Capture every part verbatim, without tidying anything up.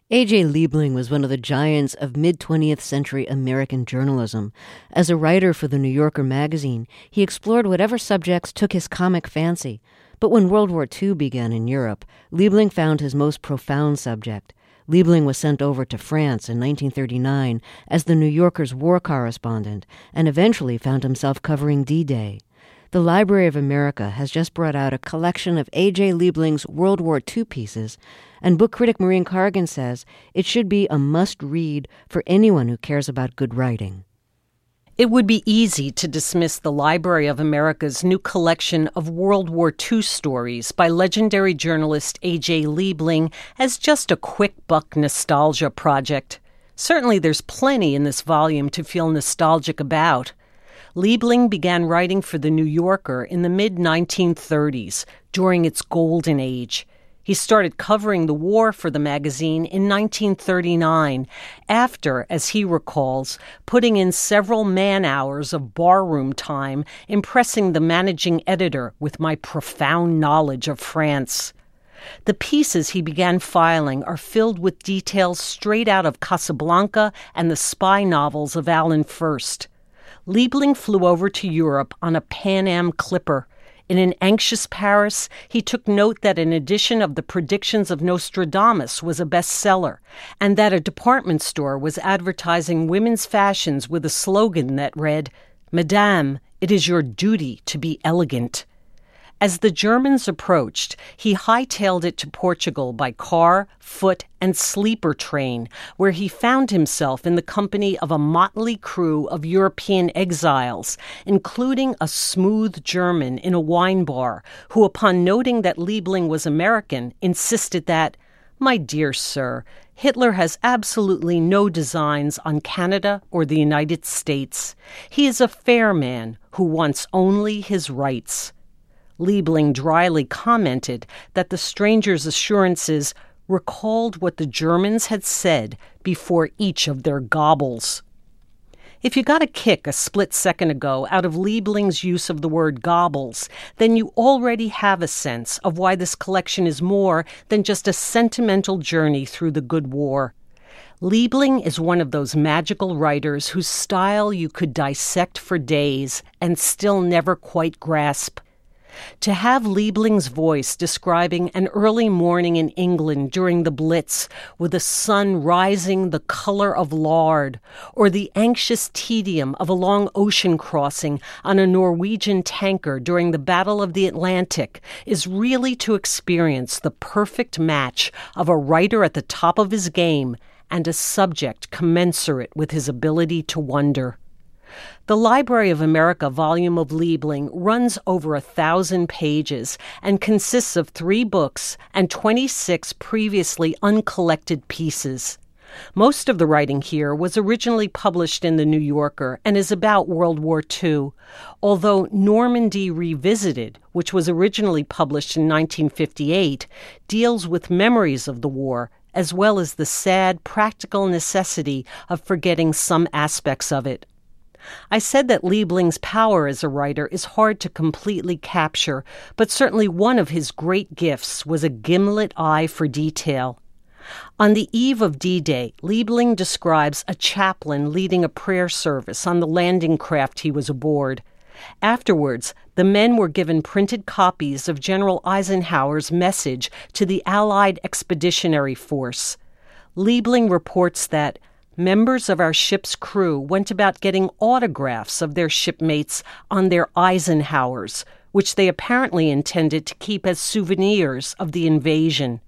A J. Liebling was one of the giants of mid-twentieth century American journalism. As a writer for the New Yorker magazine, he explored whatever subjects took his comic fancy. But when World War Two began in Europe, Liebling found his most profound subject. Liebling was sent over to France in nineteen thirty-nine as the New Yorker's war correspondent, and eventually found himself covering D-Day. The Library of America has just brought out a collection of A J. Liebling's World War Two pieces, and book critic Maureen Cargan says it should be a must-read for anyone who cares about good writing. It would be easy to dismiss the Library of America's new collection of World War Two stories by legendary journalist A J. Liebling as just a quick-buck nostalgia project. Certainly there's plenty in this volume to feel nostalgic about. Liebling began writing for The New Yorker in the mid nineteen thirties, during its golden age. He started covering the war for the magazine in nineteen thirty-nine, after, as he recalls, putting in several man-hours of barroom time, impressing the managing editor with my profound knowledge of France. The pieces he began filing are filled with details straight out of Casablanca and the spy novels of Alan Furst. Liebling flew over to Europe on a Pan Am clipper. In an anxious Paris, he took note that an edition of the Predictions of Nostradamus was a bestseller, and that a department store was advertising women's fashions with a slogan that read, "Madame, it is your duty to be elegant." As the Germans approached, he hightailed it to Portugal by car, foot, and sleeper train, where he found himself in the company of a motley crew of European exiles, including a smooth German in a wine bar, who, upon noting that Liebling was American, insisted that, "My dear sir, Hitler has absolutely no designs on Canada or the United States. He is a fair man who wants only his rights." Liebling dryly commented that the stranger's assurances recalled what the Germans had said before each of their gobbles. If you got a kick a split second ago out of Liebling's use of the word gobbles, then you already have a sense of why this collection is more than just a sentimental journey through the good war. Liebling is one of those magical writers whose style you could dissect for days and still never quite grasp. To have Liebling's voice describing an early morning in England during the Blitz with the sun rising the color of lard, or the anxious tedium of a long ocean crossing on a Norwegian tanker during the Battle of the Atlantic, is really to experience the perfect match of a writer at the top of his game and a subject commensurate with his ability to wonder. The Library of America volume of Liebling runs over a thousand pages and consists of three books and twenty-six previously uncollected pieces. Most of the writing here was originally published in The New Yorker and is about World War Two, although Normandy Revisited, which was originally published in nineteen fifty-eight, deals with memories of the war, as well as the sad practical necessity of forgetting some aspects of it. I said that Liebling's power as a writer is hard to completely capture, but certainly one of his great gifts was a gimlet eye for detail. On the eve of D-Day, Liebling describes a chaplain leading a prayer service on the landing craft he was aboard. Afterwards, the men were given printed copies of General Eisenhower's message to the Allied Expeditionary Force. Liebling reports that members of our ship's crew went about getting autographs of their shipmates on their Eisenhowers, which they apparently intended to keep as souvenirs of the invasion.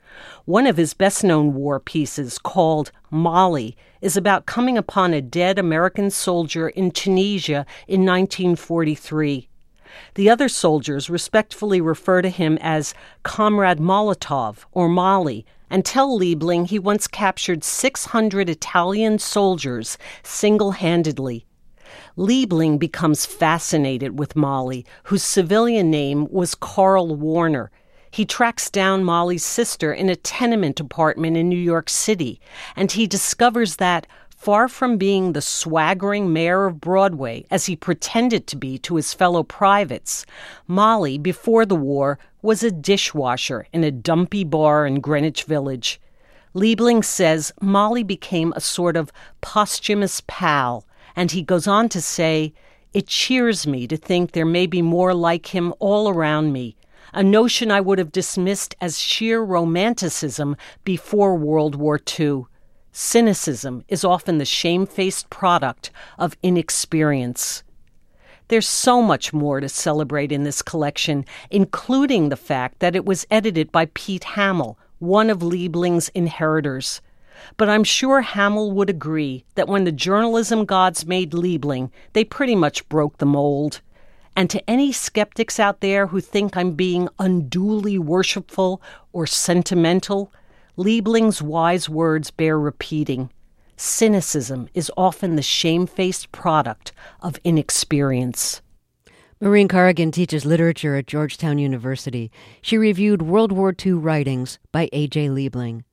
One of his best-known war pieces, called Molly, is about coming upon a dead American soldier in Tunisia in nineteen forty-three. The other soldiers respectfully refer to him as Comrade Molotov or Molly, and tell Liebling he once captured six hundred Italian soldiers single-handedly. Liebling becomes fascinated with Molly, whose civilian name was Carl Warner. He tracks down Molly's sister in a tenement apartment in New York City, and he discovers that, far from being the swaggering mayor of Broadway, as he pretended to be to his fellow privates, Molly, before the war, was a dishwasher in a dumpy bar in Greenwich Village. Liebling says Molly became a sort of posthumous pal, and he goes on to say, "It cheers me to think there may be more like him all around me, a notion I would have dismissed as sheer romanticism before World War Two. Cynicism is often the shamefaced product of inexperience." There's so much more to celebrate in this collection, including the fact that it was edited by Pete Hamill, one of Liebling's inheritors. But I'm sure Hamill would agree that when the journalism gods made Liebling, they pretty much broke the mold. And to any skeptics out there who think I'm being unduly worshipful or sentimental, Liebling's wise words bear repeating. Cynicism is often the shamefaced product of inexperience. Maureen Corrigan teaches literature at Georgetown University. She reviewed World War Two writings by A J Liebling.